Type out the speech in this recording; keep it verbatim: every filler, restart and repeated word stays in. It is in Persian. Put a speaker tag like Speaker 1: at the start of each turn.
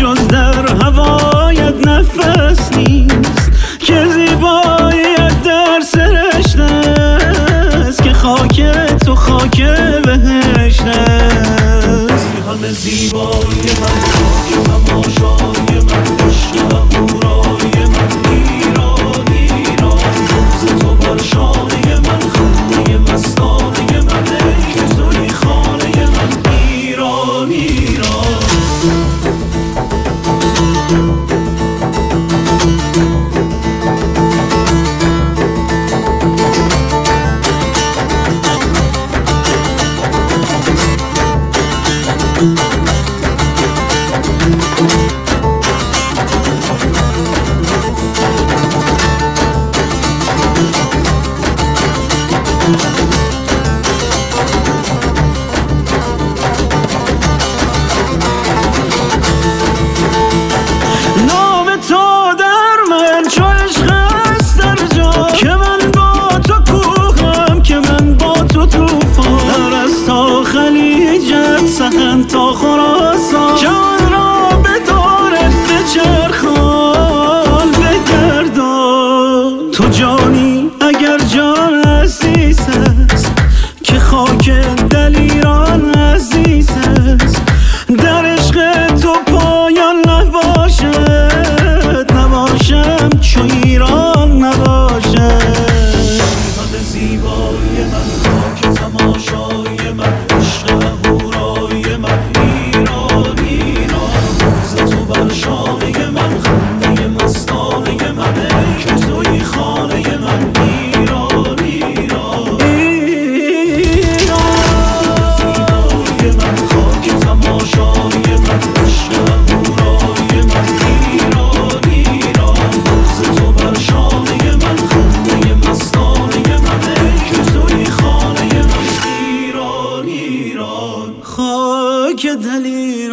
Speaker 1: جز در هوایت نفس نیست، که زیباییت در سرشت است، که خاک تو خاک بهشت است. همه زیبایی من، خاک تماشای من، عشق و هورای من، ایران ایران، روز تو بر شانه من، خنده مستانه من، ای که توی خانه من، ایران ایران. نام تو در من چو عشق است در جا، که من با تو کوهم، که من با تو توفان، از تا خلیجت سخن تا خراسان، جان را به دورت بچرخان بگردان. تو جانی اگر جان عزیز است، که خاک دل ایران عزیز است، در عشق تو پایان نباشد، نباشم چو ایران نباشد. همه زیبایی من، خاک تماشای من، عشق و هورای من، ایران ایران، روز تو بر شانه من، خنده مستانه من، ای که توی خانه من، ایران ایران ایران. زیبایی من، خاک تماشای من، عشق و هورای من، ایران ایران، روز تو بر شانه من، خنده مستانه من، ای که توی خانه من، ایران ایران. خاک دل